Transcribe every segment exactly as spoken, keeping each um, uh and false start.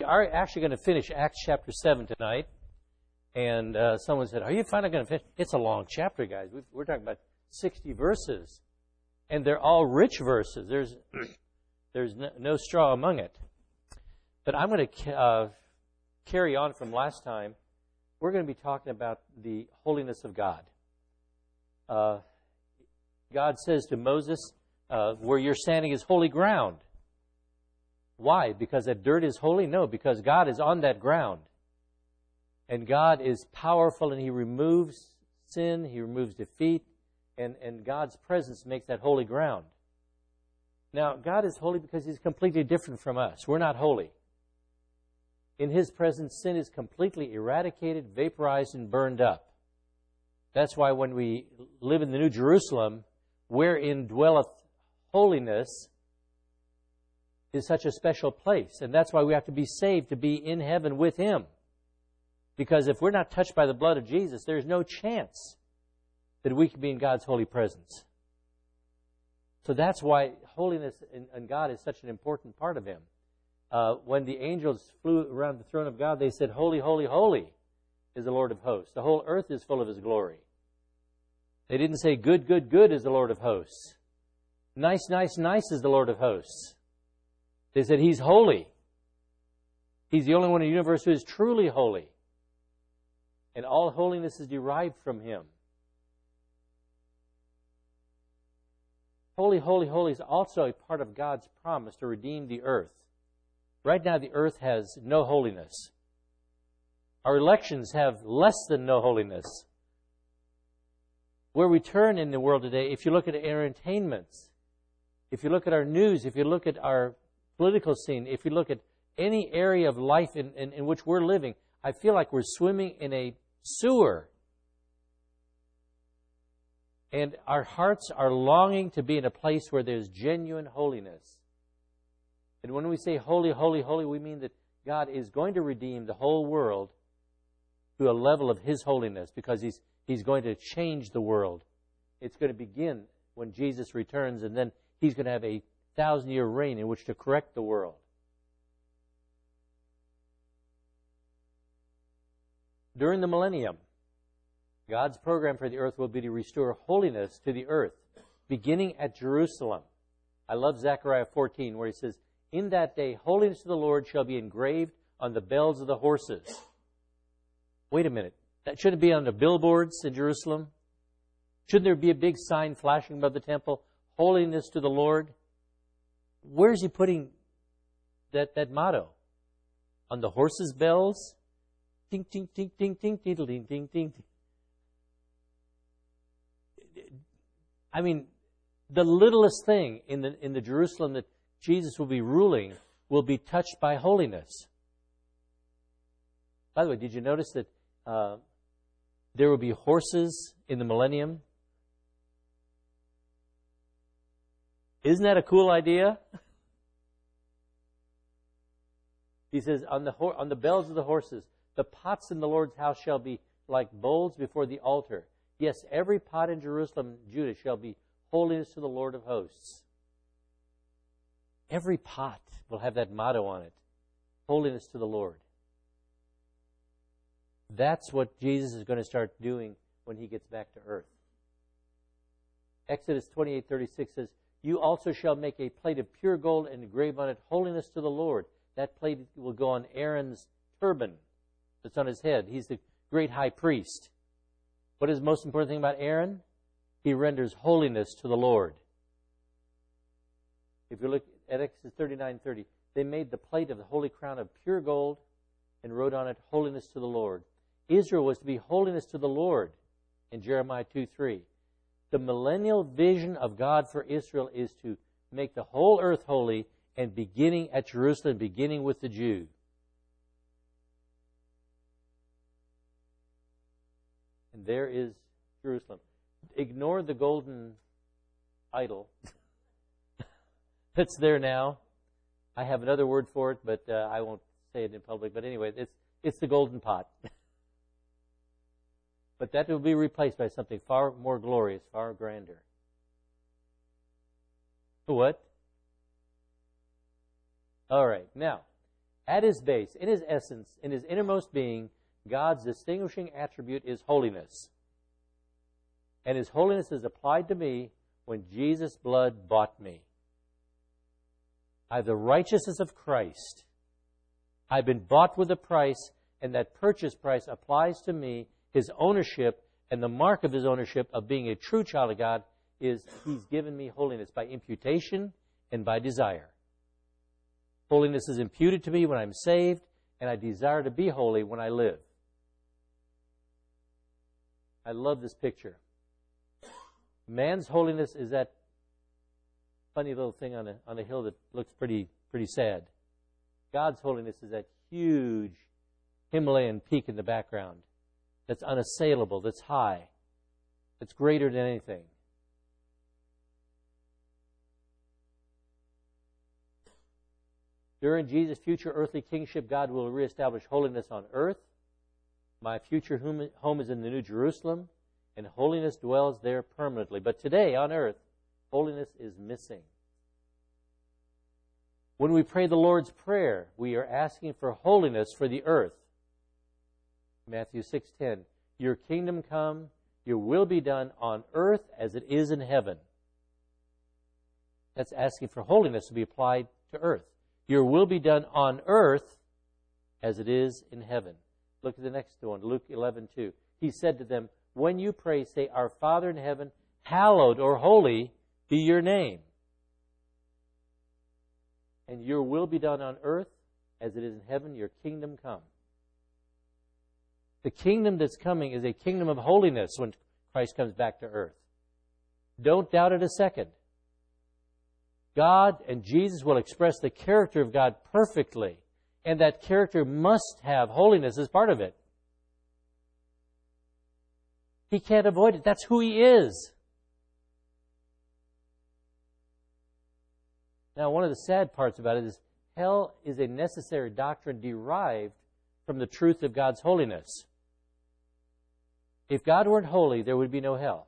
are actually going to finish Acts chapter seven tonight. And uh, someone said, are you finally going to finish? It's a long chapter, guys. We've, we're talking about sixty verses. And they're all rich verses. There's there's no, no straw among it. But I'm going to uh, carry on from last time. We're going to be talking about the holiness of God. Uh, God says to Moses, uh, where you're standing is holy ground. Why? Because that dirt is holy? No, because God is on that ground. And God is powerful, and He removes sin, He removes defeat, and, and God's presence makes that holy ground. Now, God is holy because He's completely different from us. We're not holy. In His presence, sin is completely eradicated, vaporized, and burned up. That's why when we live in the New Jerusalem, wherein dwelleth holiness, is such a special place. And that's why we have to be saved to be in heaven with Him. Because if we're not touched by the blood of Jesus, there's no chance that we can be in God's holy presence. So that's why holiness in, in God is such an important part of Him. Uh, when the angels flew around the throne of God, they said, holy, holy, holy is the Lord of hosts. The whole earth is full of His glory. They didn't say, good, good, good is the Lord of hosts. Nice, nice, nice is the Lord of hosts. They said, He's holy. He's the only one in the universe who is truly holy. And all holiness is derived from Him. Holy, holy, holy is also a part of God's promise to redeem the earth. Right now, the earth has no holiness. Our elections have less than no holiness. Where we turn in the world today, if you look at our entertainments, if you look at our news, if you look at our political scene, if you look at any area of life in, in, in which we're living, I feel like we're swimming in a sewer. And our hearts are longing to be in a place where there's genuine holiness. And when we say holy, holy, holy, we mean that God is going to redeem the whole world to a level of His holiness, because He's, He's going to change the world. It's going to begin when Jesus returns, and then He's going to have a thousand-year reign in which to correct the world. During the millennium, God's program for the earth will be to restore holiness to the earth, beginning at Jerusalem. I love Zechariah fourteen, where He says, in that day, holiness to the Lord shall be engraved on the bells of the horses. Wait a minute. That shouldn't be on the billboards in Jerusalem? Shouldn't there be a big sign flashing above the temple? Holiness to the Lord. Where's He putting that, that motto? On the horses' bells? Ting, ting, ting, ting, ting, ting, ting, ting, ting. I mean, the littlest thing in the in the Jerusalem that Jesus will be ruling will be touched by holiness. By the way, did you notice that uh, there will be horses in the millennium? Isn't that a cool idea? He says, on the ho- on the bells of the horses, the pots in the Lord's house shall be like bowls before the altar. Yes, every pot in Jerusalem, Judah, shall be holiness to the Lord of hosts. Every pot will have that motto on it. Holiness to the Lord. That's what Jesus is going to start doing when He gets back to earth. Exodus twenty-eight thirty-six says, you also shall make a plate of pure gold and engrave on it holiness to the Lord. That plate will go on Aaron's turban that's on his head. He's the great high priest. What is the most important thing about Aaron? He renders holiness to the Lord. If you look at Exodus thirty-nine thirty, they made the plate of the holy crown of pure gold and wrote on it holiness to the Lord. Israel was to be holiness to the Lord in Jeremiah two three. The millennial vision of God for Israel is to make the whole earth holy, and beginning at Jerusalem, beginning with the Jew. And there is Jerusalem. Ignore the golden idol that's there now. I have another word for it, but uh, I won't say it in public. But anyway, it's it's the golden pot. But that will be replaced by something far more glorious, far grander. What? All right. Now, At his base, in his essence, in his innermost being, God's distinguishing attribute is holiness. And his holiness is applied to me when Jesus' blood bought me. I have the righteousness of Christ. I've been bought with a price, and that purchase price applies to me. His ownership, and the mark of his ownership of being a true child of God, is he's given me holiness by imputation and by desire. Holiness is imputed to me when I'm saved, and I desire to be holy when I live. I love this picture. Man's holiness is that funny little thing on a, on a hill that looks pretty, pretty sad. God's holiness is that huge Himalayan peak in the background that's unassailable, that's high, that's greater than anything. During Jesus' future earthly kingship, God will reestablish holiness on earth. My future home is in the New Jerusalem, and holiness dwells there permanently. But today, on earth, holiness is missing. When we pray the Lord's Prayer, we are asking for holiness for the earth. Matthew six ten, your kingdom come, your will be done on earth as it is in heaven. That's asking for holiness to be applied to earth. Your will be done on earth as it is in heaven. Look at the next one, Luke eleven two. He said to them, when you pray, say, our Father in heaven, hallowed or holy be your name. And your will be done on earth as it is in heaven, your kingdom come. The kingdom that's coming is a kingdom of holiness when Christ comes back to earth. Don't doubt it a second. God and Jesus will express the character of God perfectly, and that character must have holiness as part of it. He can't avoid it. That's who He is. Now, one of the sad parts about it is hell is a necessary doctrine derived from the truth of God's holiness. If God weren't holy, there would be no hell.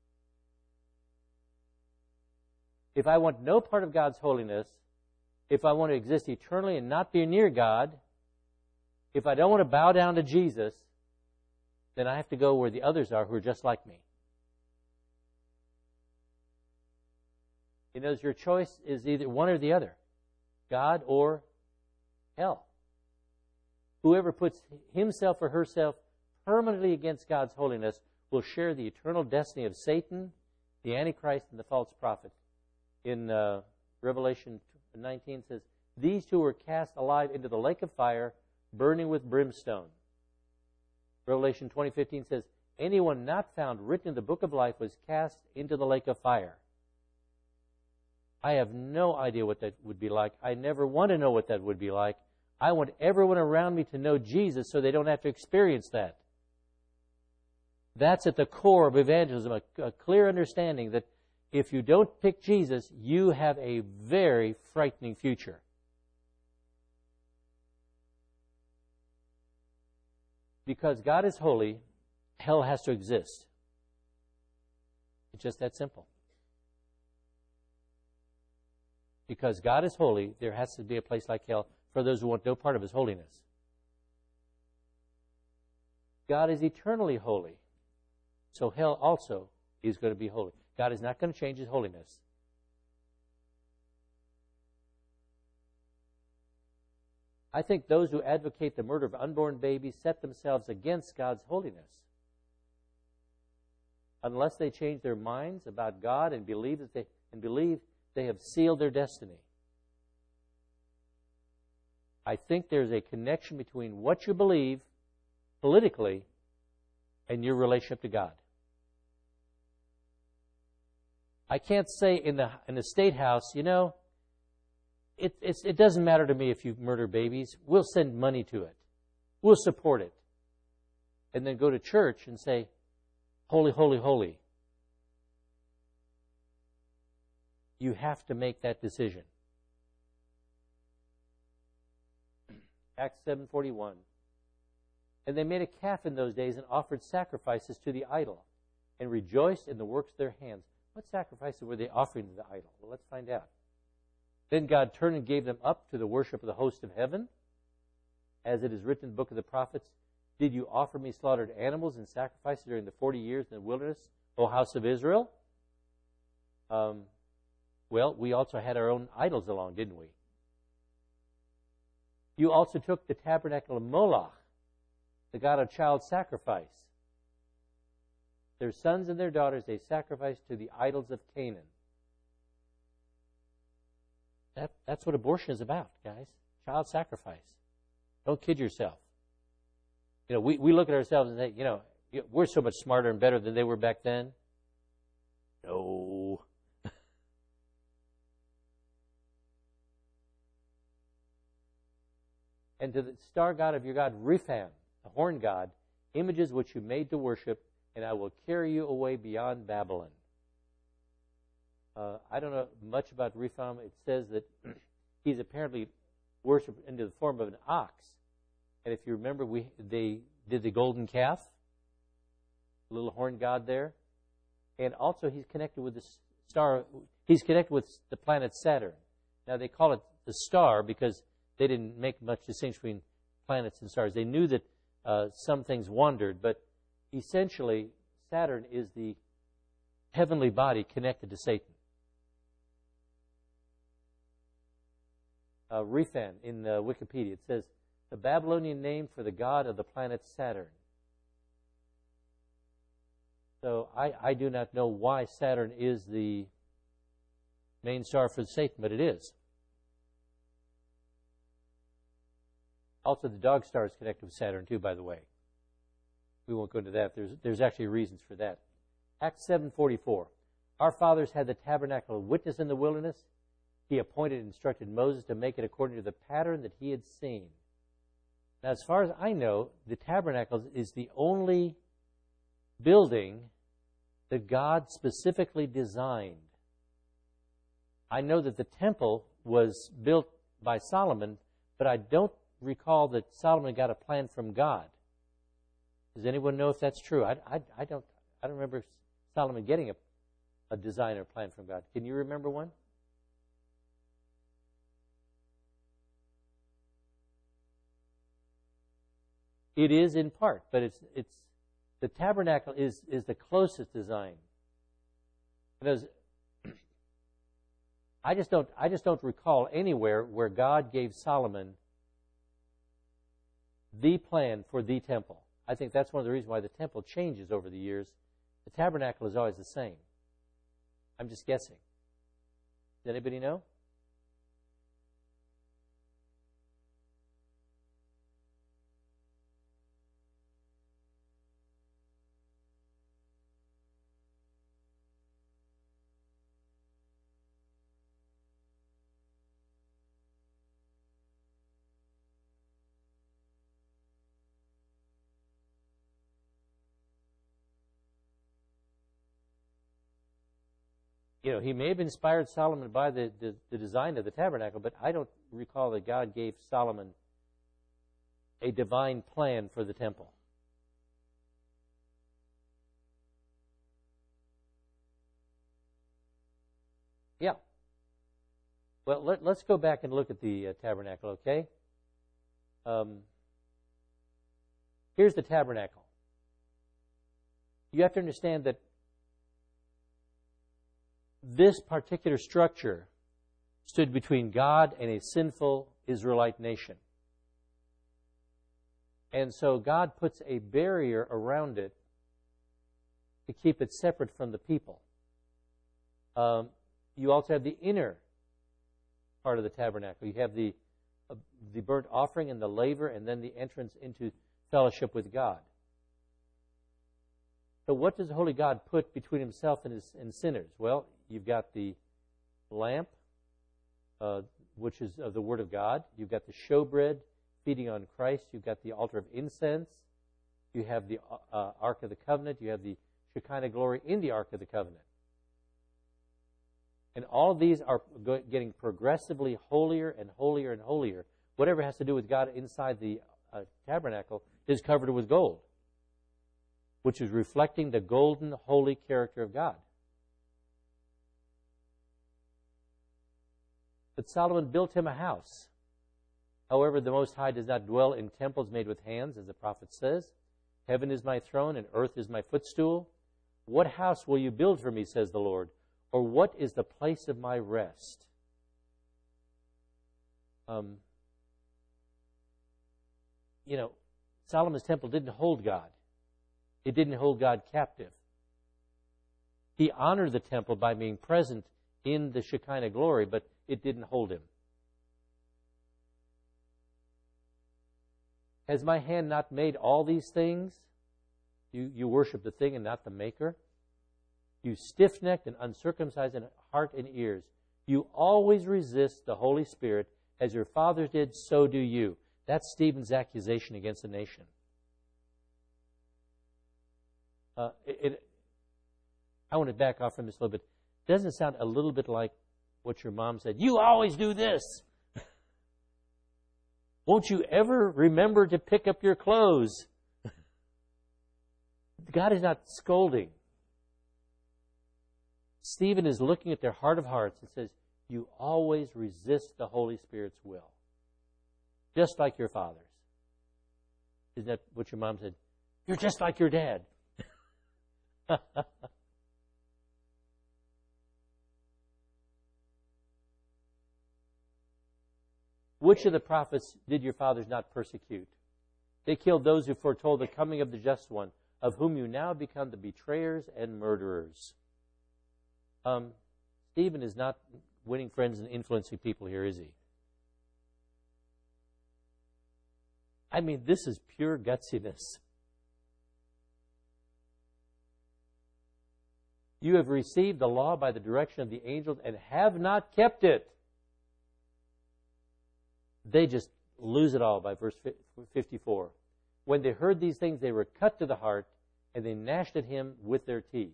If I want no part of God's holiness, if I want to exist eternally and not be near God, if I don't want to bow down to Jesus, then I have to go where the others are who are just like me. You know, your choice is either one or the other, God or hell. Whoever puts himself or herself permanently against God's holiness will share the eternal destiny of Satan, the Antichrist, and the false prophet. In uh, Revelation nineteen says, these two were cast alive into the lake of fire, burning with brimstone. Revelation twenty fifteen says, anyone not found written in the book of life was cast into the lake of fire. I have no idea what that would be like. I never want to know what that would be like. I want everyone around me to know Jesus so they don't have to experience that. That's at the core of evangelism, a, a clear understanding that if you don't pick Jesus, you have a very frightening future. Because God is holy, hell has to exist. It's just that simple. Because God is holy, there has to be a place like hell for those who want no part of His holiness. God is eternally holy, so hell also is going to be holy. God is not going to change His holiness. I think those who advocate the murder of unborn babies set themselves against God's holiness. Unless they change their minds about God and believe that they and believe they have sealed their destiny. I think there's a connection between what you believe politically and your relationship to God. I can't say in the in the State House, you know, it, it's, it doesn't matter to me if you murder babies. We'll send money to it. We'll support it. And then go to church and say, holy, holy, holy. You have to make that decision. Acts seven forty-one. And they made a calf in those days and offered sacrifices to the idol and rejoiced in the works of their hands. What sacrifices were they offering to the idol? Well, let's find out. Then God turned and gave them up to the worship of the host of heaven as it is written in the book of the prophets, did you offer me slaughtered animals and sacrifices during the forty years in the wilderness, O house of Israel? Um, well, we also had our own idols along, didn't we? You also took the tabernacle of Moloch, the god of child sacrifice. Their sons and their daughters they sacrificed to the idols of Canaan. That, that's what abortion is about, guys. Child sacrifice. Don't kid yourself. You know, we, we look at ourselves and say, you know, we're so much smarter and better than they were back then. No. And to the star god of your God, Rephan, the horn god, images which you made to worship, and I will carry you away beyond Babylon. Uh, I don't know much about Rephan. It says that he's apparently worshipped into the form of an ox. And if you remember, we they did the golden calf, little horn god there. And also he's connected with the star. He's connected with the planet Saturn. Now they call it the star because they didn't make much distinction between planets and stars. They knew that uh, some things wandered, but essentially Saturn is the heavenly body connected to Satan. Uh, Rephan in uh, Wikipedia, it says, the Babylonian name for the god of the planet Saturn. So I, I do not know why Saturn is the main star for Satan, but it is. Also, the dog star is connected with Saturn too, by the way. We won't go into that. There's, there's actually reasons for that. Acts seven forty-four. Our fathers had the tabernacle of witness in the wilderness. He appointed and instructed Moses to make it according to the pattern that he had seen. Now, as far as I know, the tabernacle is the only building that God specifically designed. I know that the temple was built by Solomon, but I don't recall that Solomon got a plan from God. Does anyone know if that's true? I, I, I don't. I don't remember Solomon getting a, a design or plan from God. Can you remember one? It is in part, but it's it's the tabernacle is is the closest design. Because I just don't I just don't recall anywhere where God gave Solomon the plan for the temple. I think that's one of the reasons why the temple changes over the years. The tabernacle is always the same. I'm just guessing. Does anybody know? You know, he may have inspired Solomon by the, the, the design of the tabernacle, but I don't recall that God gave Solomon a divine plan for the temple. Yeah. Well, let, let's go back and look at the uh, tabernacle, okay? Um, here's the tabernacle. You have to understand that this particular structure stood between God and a sinful Israelite nation. And so God puts a barrier around it to keep it separate from the people. Um, you also have the inner part of the tabernacle. You have the, uh, the burnt offering and the laver, and then the entrance into fellowship with God. So what does the Holy God put between himself and, his, and sinners? Well, you've got the lamp, uh, which is of the Word of God. You've got the showbread feeding on Christ. You've got the altar of incense. You have the uh, Ark of the Covenant. You have the Shekinah glory in the Ark of the Covenant. And all of these are go- getting progressively holier and holier and holier. Whatever has to do with God inside the uh, tabernacle is covered with gold, which is reflecting the golden, holy character of God. But Solomon built him a house. However, the Most High does not dwell in temples made with hands, as the prophet says. Heaven is my throne, and earth is my footstool. What house will you build for me, says the Lord? Or what is the place of my rest? Um, you know, Solomon's temple didn't hold God. It didn't hold God captive. He honored the temple by being present in the Shekinah glory, but it didn't hold him. Has my hand not made all these things? You, you worship the thing and not the maker. You stiff-necked and uncircumcised in heart and ears. You always resist the Holy Spirit. As your fathers did, so do you. That's Stephen's accusation against the nation. Uh, it, it, I want to back off from this a little bit. Doesn't it sound a little bit like what your mom said? You always do this. Won't you ever remember to pick up your clothes? God is not scolding. Stephen is looking at their heart of hearts and says, you always resist the Holy Spirit's will. Just like your fathers. Isn't that what your mom said? You're just like your dad. Which of the prophets did your fathers not persecute? They killed those who foretold the coming of the just one, of whom you now become the betrayers and murderers. Um, Stephen is not winning friends and influencing people here, is he? I mean, this is pure gutsiness. You have received the law by the direction of the angels and have not kept it. They just lose it all by verse fifty-four. When they heard these things, they were cut to the heart, and they gnashed at him with their teeth.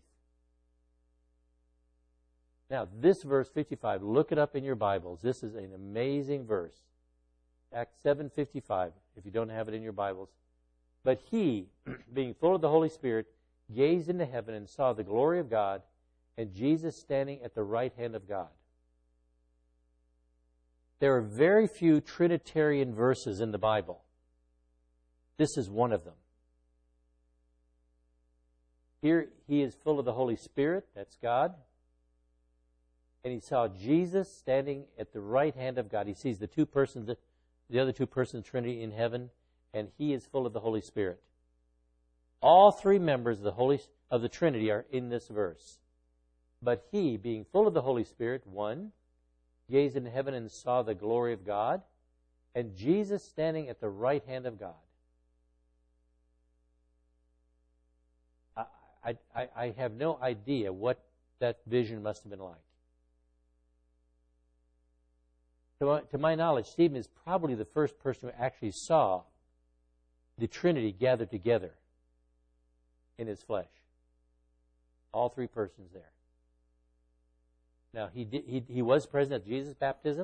Now, this verse fifty-five, look it up in your Bibles. This is an amazing verse. Acts seven fifty-five, if you don't have it in your Bibles. But he, being full of the Holy Spirit, gazed into heaven and saw the glory of God and Jesus standing at the right hand of God. There are very few Trinitarian verses in the Bible. This is one of them. Here he is full of the Holy Spirit, that's God. And he saw Jesus standing at the right hand of God. He sees the two persons, the other two persons of the Trinity in heaven, and he is full of the Holy Spirit. All three members of the Holy of the Trinity are in this verse. But he, being full of the Holy Spirit, one, gazed into heaven and saw the glory of God, and Jesus standing at the right hand of God. I, I, I have no idea what that vision must have been like. To my, to my knowledge, Stephen is probably the first person who actually saw the Trinity gathered together in his flesh. All three persons there. Now, he, did, he, he was present at Jesus' baptism,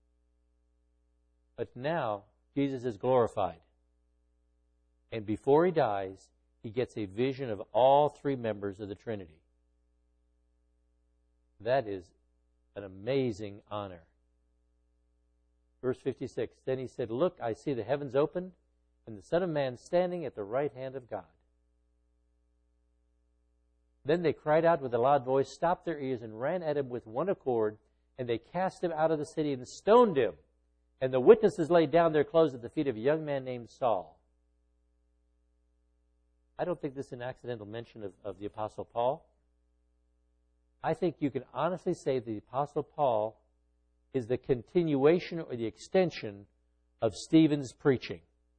but now Jesus is glorified. And before he dies, he gets a vision of all three members of the Trinity. That is an amazing honor. Verse fifty-six, then he said, look, I see the heavens opened, and the Son of Man standing at the right hand of God. Then they cried out with a loud voice, stopped their ears, and ran at him with one accord, and they cast him out of the city and stoned him. And the witnesses laid down their clothes at the feet of a young man named Saul. I don't think this is an accidental mention of, of the Apostle Paul. I think you can honestly say the Apostle Paul is the continuation or the extension of Stephen's preaching.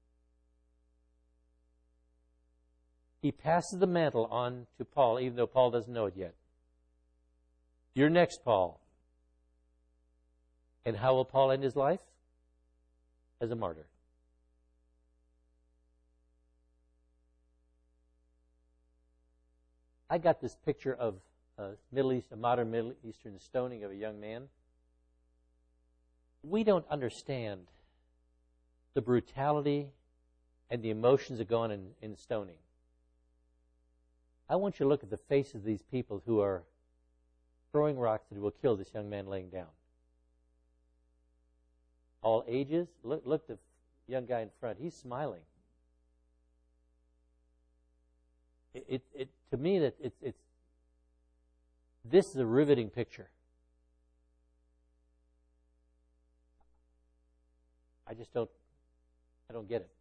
He passes the mantle on to Paul, even though Paul doesn't know it yet. You're next, Paul. And how will Paul end his life? As a martyr. I got this picture of a Middle East, a modern Middle Eastern stoning of a young man. We don't understand the brutality and the emotions that go on in, in stoning. I want you to look at the faces of these people who are throwing rocks that will kill this young man laying down. all ages. Look, look the young guy in front. He's smiling. It, it, it to me that it, it's this is a riveting picture. I just don't, I don't get it.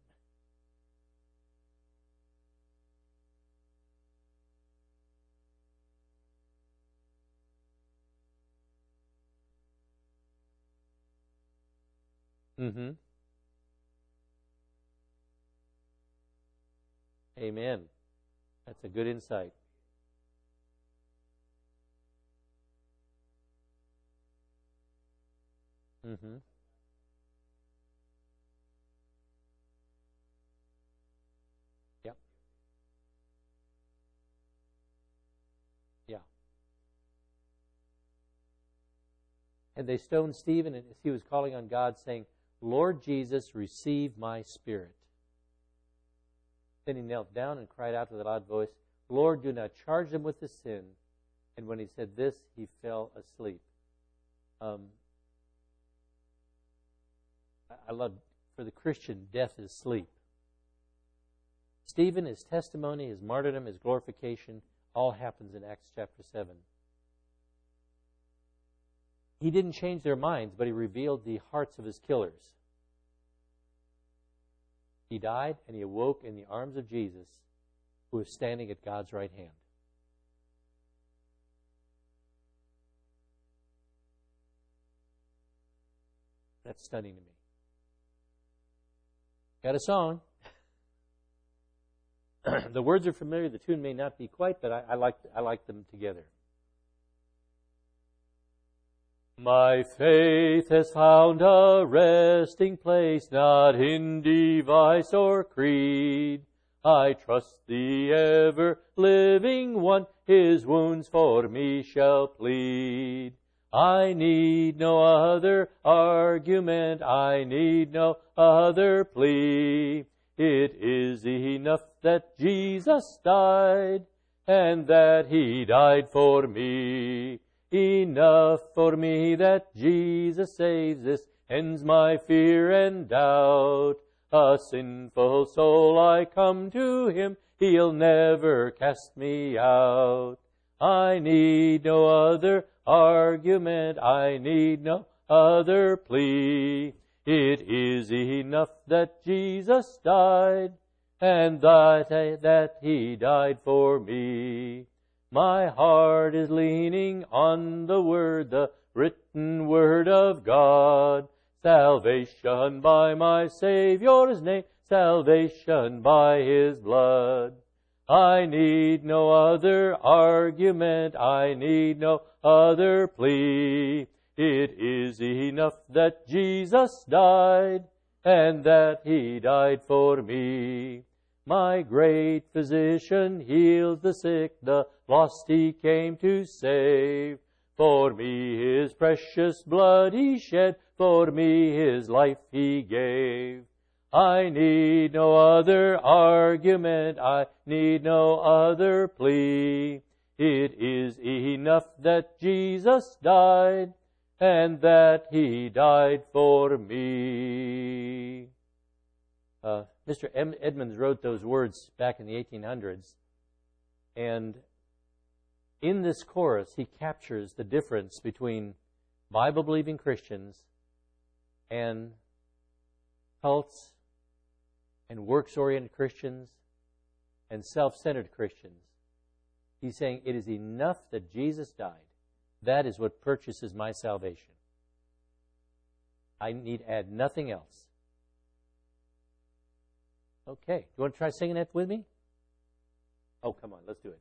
Mm-hmm. Amen. That's a good insight. Mm-hmm. Yep. Yeah. And they stoned Stephen, and he was calling on God, saying, Lord Jesus, receive my spirit. Then he knelt down and cried out with a loud voice, Lord, do not charge them with the sin. And when he said this, he fell asleep. Um, I love, for the Christian, death is sleep. Stephen, his testimony, his martyrdom, his glorification, all happens in Acts chapter seven. He didn't change their minds, but he revealed the hearts of his killers. He died and he awoke in the arms of Jesus, who is standing at God's right hand. That's stunning to me. Got a song. The words are familiar. The tune may not be quite, but I, I like I like them together. My faith has found a resting place, not in device or creed. I trust the ever-living One, His wounds for me shall plead. I need no other argument, I need no other plea. It is enough that Jesus died, and that He died for me. Enough for me that Jesus saves, this ends my fear and doubt. A sinful soul, I come to Him, He'll never cast me out. I need no other argument, I need no other plea. It is enough that Jesus died, and that, that He died for me. My heart is leaning on the Word, the written Word of God. Salvation by my Savior's name, salvation by His blood. I need no other argument, I need no other plea. It is enough that Jesus died, and that He died for me. My great physician heals the sick, the lost He came to save. For me His precious blood He shed, for me His life He gave. I need no other argument, I need no other plea. It is enough that Jesus died, and that He died for me. Uh, Mister Edmonds wrote those words back in the eighteen hundreds, and in this chorus he captures the difference between Bible-believing Christians and cults and works-oriented Christians and self-centered Christians. He's saying it is enough that Jesus died. That is what purchases my salvation. I need add nothing else. Okay. You want to try singing that with me? Oh, come on. Let's do it.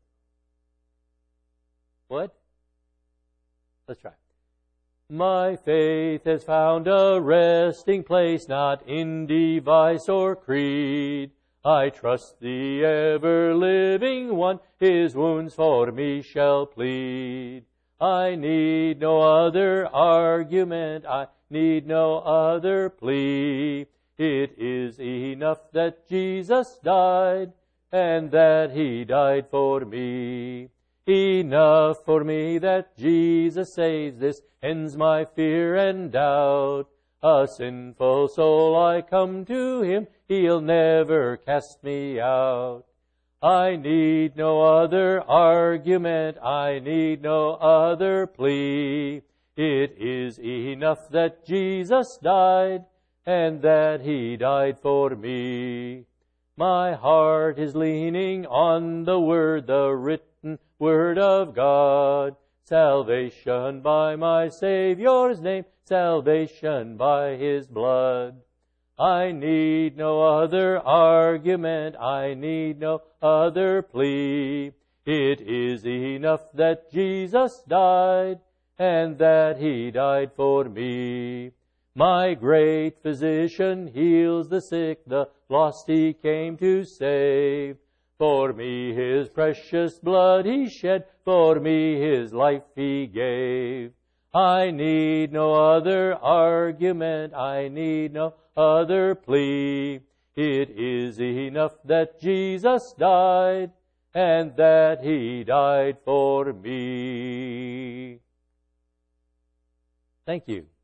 What? Let's try. My faith has found a resting place, not in device or creed. I trust the ever-living One, His wounds for me shall plead. I need no other argument, I need no other plea. It is enough that Jesus died, and that He died for me. Enough for me that Jesus saves, this ends my fear and doubt. A sinful soul, I come to Him, He'll never cast me out. I need no other argument, I need no other plea. It is enough that Jesus died, and that He died for me. My heart is leaning on the Word, the written Word of God. Salvation by my Savior's name, salvation by His blood. I need no other argument, I need no other plea. It is enough that Jesus died, and that He died for me. My great physician heals the sick, the lost He came to save. For me His precious blood He shed, for me His life He gave. I need no other argument, I need no other plea. It is enough that Jesus died, and that He died for me. Thank you.